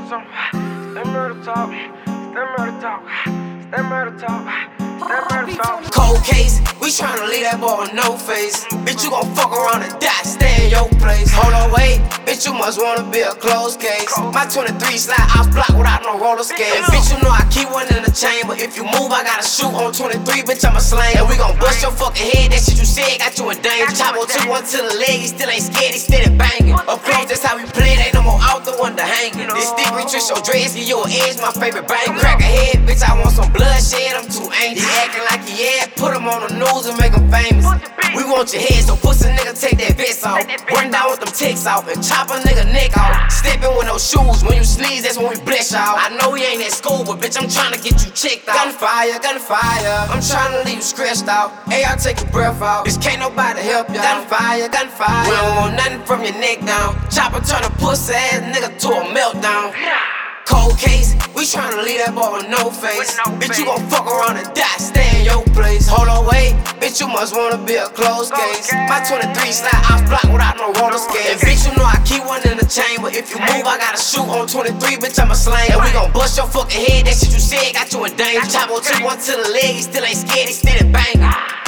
some. Stay murder talk. Stay murder talk. Stay murder talk. Stay murder talk. Cold case, we tryna leave that boy with no face. Bitch, you gon' fuck around and die, stay in your place. Hold on, wait, bitch, you must wanna be a closed case. My 23 slide, I was blocked without no roller skates. Bitch, you know I keep one in the chamber. If you move, I gotta shoot on 23, bitch, I'm a slang. And we gon' bust your fucking head, that shit you said got you in danger. Chopper took one to the leg, he still ain't scared, he steady banging. Up close, that's how we play, ain't no more out the one to hanging. This stick reach your dreads, give you an edge, my favorite bang. Crack a head, bitch, I want some bloodshed, I'm too angry. He acting like he yeah, put him on the news and make him famous. We want your head, so pussy nigga take that vest off. Run down with them ticks out and chop a nigga neck off. Steppin' with no shoes, when you sneeze, that's when we bless y'all. I know he ain't at school, but bitch, I'm tryna get you checked out. Gunfire, gunfire, I'm tryna leave you scratched out. AR take your breath out, bitch, can't nobody help y'all. Gunfire, gunfire, we don't want nothing from your neck down. Chopper turn a pussy ass nigga to a meltdown. Cold case, we tryna leave that boy with no face. Bitch, you gon' fuck around and die, stay in your place. Hold on, wait, bitch, you must wanna be a closed case. My 23 slide, I was blocked without no roller skates. And bitch, you know I keep one in the chamber. If you move, I gotta shoot on 23, bitch, I'm a slang. And we gon' bust your fucking head, that shit you said got you in danger. Chopper took one to the leg, he still ain't scared, he steady banging.